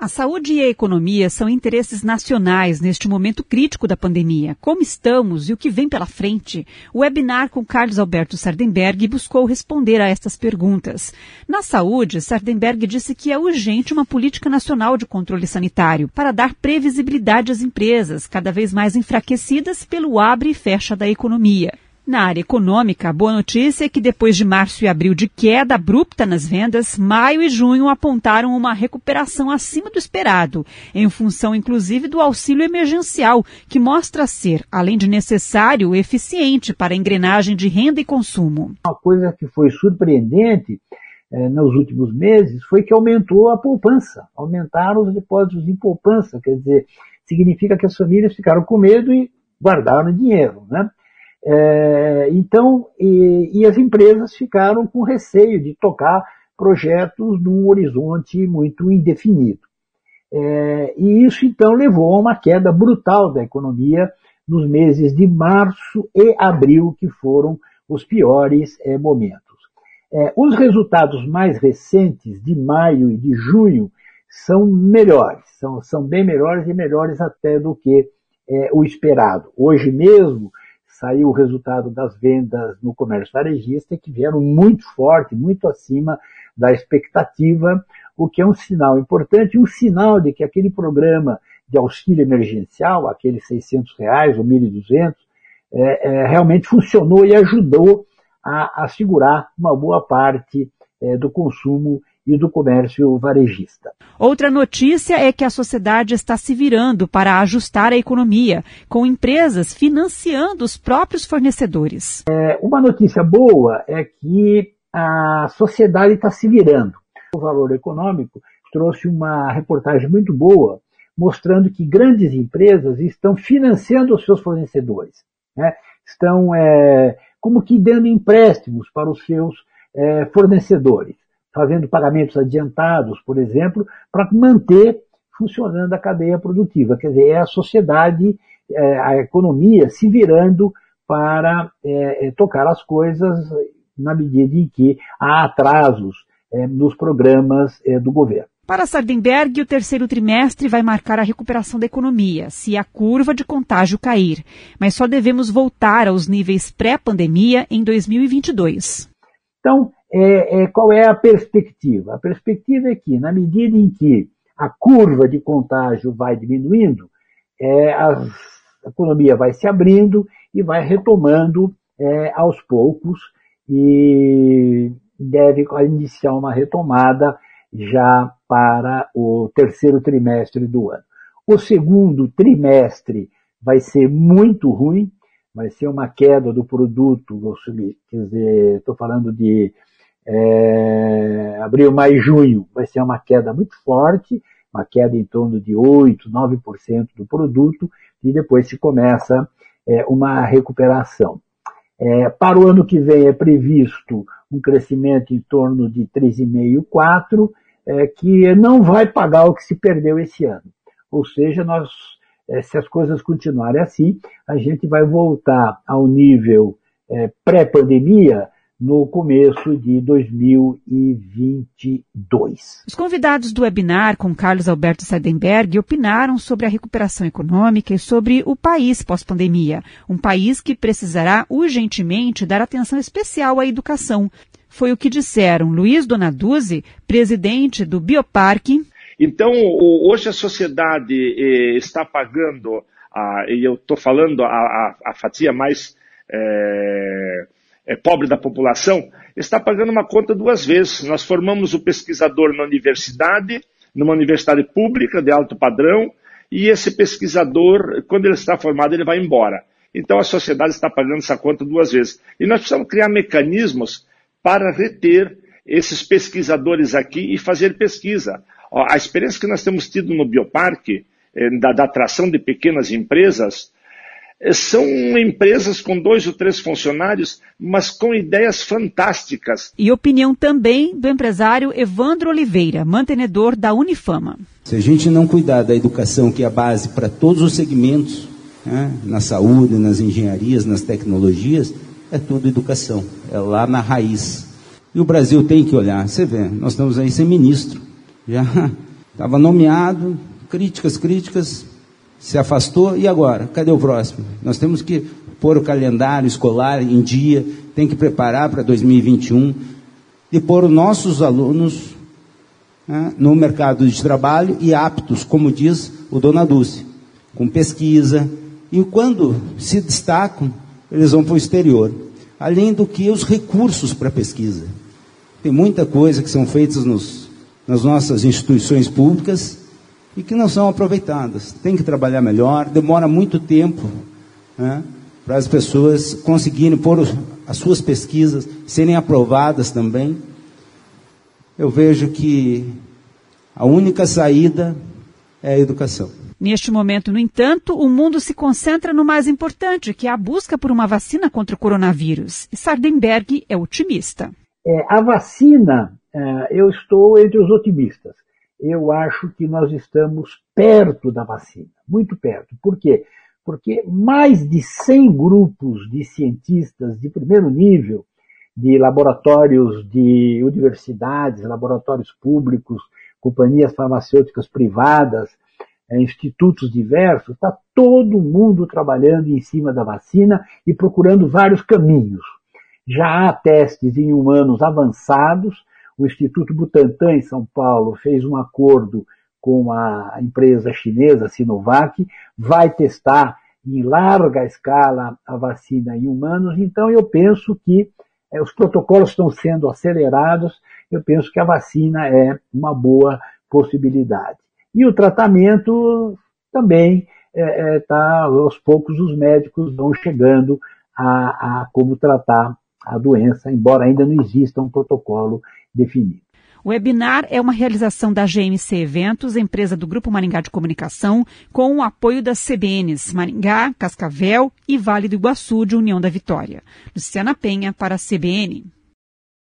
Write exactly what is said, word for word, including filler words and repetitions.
A saúde e a economia são interesses nacionais neste momento crítico da pandemia. Como estamos e o que vem pela frente? O webinar com Carlos Alberto Sardenberg buscou responder a estas perguntas. Na saúde, Sardenberg disse que é urgente uma política nacional de controle sanitário para dar previsibilidade às empresas, cada vez mais enfraquecidas pelo abre e fecha da economia. Na área econômica, a boa notícia é que depois de março e abril de queda abrupta nas vendas, maio e junho apontaram uma recuperação acima do esperado, em função inclusive do auxílio emergencial, que mostra ser, além de necessário, eficiente para a engrenagem de renda e consumo. Uma coisa que foi surpreendente eh, nos últimos meses foi que aumentou a poupança, aumentaram os depósitos em poupança, quer dizer, significa que as famílias ficaram com medo e guardaram dinheiro, né? É, então, e, e as empresas ficaram com receio de tocar projetos num horizonte muito indefinido. É, e isso, então, levou a uma queda brutal da economia nos meses de março e abril, que foram os piores é, momentos. É, os resultados mais recentes, de maio e de junho, são melhores, são, são bem melhores e melhores até do que é, o esperado. Hoje mesmo, saiu o resultado das vendas no comércio varejista, que vieram muito forte, muito acima da expectativa, o que é um sinal importante, um sinal de que aquele programa de auxílio emergencial, aqueles seiscentos reais ou mil e duzentos, é, é, realmente funcionou e ajudou a, a segurar uma boa parte é, do consumo e do comércio varejista. Outra notícia é que a sociedade está se virando para ajustar a economia, com empresas financiando os próprios fornecedores. É, uma notícia boa é que a sociedade está se virando. O Valor Econômico trouxe uma reportagem muito boa, mostrando que grandes empresas estão financiando os seus fornecedores, né? Estão é, como que dando empréstimos para os seus é, fornecedores, fazendo pagamentos adiantados, por exemplo, para manter funcionando a cadeia produtiva. Quer dizer, é a sociedade, é, a economia se virando para é, tocar as coisas na medida em que há atrasos é, nos programas é, do governo. Para Sardenberg, o terceiro trimestre vai marcar a recuperação da economia, se a curva de contágio cair. Mas só devemos voltar aos níveis pré-pandemia em dois mil e vinte e dois. Então, É, é, qual é a perspectiva? A perspectiva é que, na medida em que a curva de contágio vai diminuindo, é, a, a economia vai se abrindo e vai retomando é, aos poucos e deve iniciar uma retomada já para o terceiro trimestre do ano. O segundo trimestre vai ser muito ruim, vai ser uma queda do produto, quer dizer, estou falando de É, abril, maio e junho, vai ser uma queda muito forte, uma queda em torno de oito, nove por cento do produto, e depois se começa é, uma recuperação. É, para o ano que vem é previsto um crescimento em torno de três vírgula cinco, quatro, é, que não vai pagar o que se perdeu esse ano. Ou seja, nós, é, se as coisas continuarem assim, a gente vai voltar ao nível é, pré-pandemia, no começo de dois mil e vinte e dois. Os convidados do webinar com Carlos Alberto Sardenberg opinaram sobre a recuperação econômica e sobre o país pós-pandemia, um país que precisará urgentemente dar atenção especial à educação. Foi o que disseram Luiz Donaduzzi, presidente do Bioparque. Então, hoje a sociedade eh, está pagando, a, e eu estou falando a, a, a fatia mais é, é, pobre da população, está pagando uma conta duas vezes. Nós formamos o pesquisador na universidade, numa universidade pública de alto padrão, e esse pesquisador, quando ele está formado, ele vai embora. Então a sociedade está pagando essa conta duas vezes. E nós precisamos criar mecanismos para reter esses pesquisadores aqui e fazer pesquisa. A experiência que nós temos tido no Bioparque, da, da atração de pequenas empresas, são empresas com dois ou três funcionários, mas com ideias fantásticas. E opinião também do empresário Evandro Oliveira, mantenedor da Unifama. Se a gente não cuidar da educação, que é a base para todos os segmentos, né, na saúde, nas engenharias, nas tecnologias, é tudo educação, é lá na raiz. E o Brasil tem que olhar, você vê, nós estamos aí sem ministro, já Estava nomeado, críticas, críticas, se afastou, e agora? Cadê o próximo? Nós temos que pôr o calendário escolar em dia, tem que preparar para dois mil e vinte e um, e pôr os nossos alunos, né, no mercado de trabalho e aptos, como diz o Dona Dulce, com pesquisa, e quando se destacam, eles vão para o exterior. Além do que os recursos para pesquisa. Tem muita coisa que são feitas nos, nas nossas instituições públicas e que não são aproveitadas. Tem que trabalhar melhor, demora muito tempo, né, para as pessoas conseguirem pôr os, as suas pesquisas, serem aprovadas também. Eu vejo que a única saída é a educação. Neste momento, no entanto, o mundo se concentra no mais importante, que é a busca por uma vacina contra o coronavírus. E Sardenberg é otimista. É, a vacina, é, eu estou entre os otimistas. Eu acho que nós estamos perto da vacina, muito perto. Por quê? Porque mais de cem grupos de cientistas de primeiro nível, de laboratórios de universidades, laboratórios públicos, companhias farmacêuticas privadas, institutos diversos, está todo mundo trabalhando em cima da vacina e procurando vários caminhos. Já há testes em humanos avançados. O Instituto Butantan, em São Paulo, fez um acordo com a empresa chinesa Sinovac, vai testar em larga escala a vacina em humanos. Então, eu penso que eh, os protocolos estão sendo acelerados, eu penso que a vacina é uma boa possibilidade. E o tratamento também está, é, é, aos poucos os médicos vão chegando a, a como tratar a doença, embora ainda não exista um protocolo definido. O webinar é uma realização da G M C Eventos, empresa do Grupo Maringá de Comunicação, com o apoio das C B Ns Maringá, Cascavel e Vale do Iguaçu de União da Vitória. Luciana Penha para a C B N.